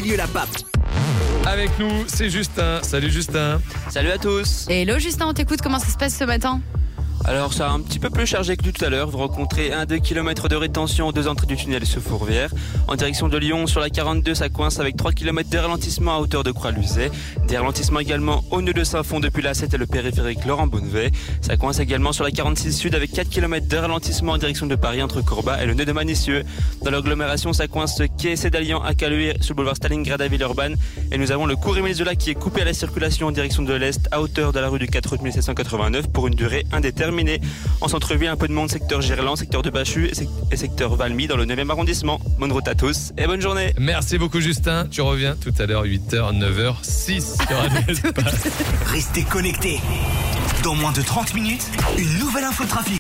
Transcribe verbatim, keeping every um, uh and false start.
Vieux-la-Pape. Avec nous, c'est Justin. Salut Justin. Salut à tous. Hello Justin, on t'écoute, comment ça se passe ce matin ? Alors ça a un petit peu plus chargé que tout à l'heure. Vous rencontrez un à deux kilomètres de rétention aux deux entrées du tunnel sous Fourvière. En direction de Lyon, sur la quarante-deux, ça coince avec trois kilomètres de ralentissement à hauteur de Croix-Luzet. Des ralentissements également au nœud de Saint-Fond depuis la sept et le périphérique Laurent Bonnevet. Ça coince également sur la quarante-six sud avec quatre kilomètres de ralentissement en direction de Paris entre Courbat et le nœud de Manissieux. Dans l'agglomération, ça coince quai Cédalian à Caluire sur le boulevard Stalingrad à Villeurbanne. Et nous avons le cours Émile Zola qui est coupé à la circulation en direction de l'Est à hauteur de la rue du quatre août mille sept cent quatre-vingt-neuf pour une durée indéterminée. En centre-ville, un peu de monde, secteur Gerland, secteur de Bachut et secteur Valmy dans le neuvième arrondissement. Bonne route à tous et bonne journée. Merci beaucoup Justin. Tu reviens tout à l'heure, huit heures, neuf heures, six. Restez connectés. Dans moins de trente minutes, une nouvelle info trafic.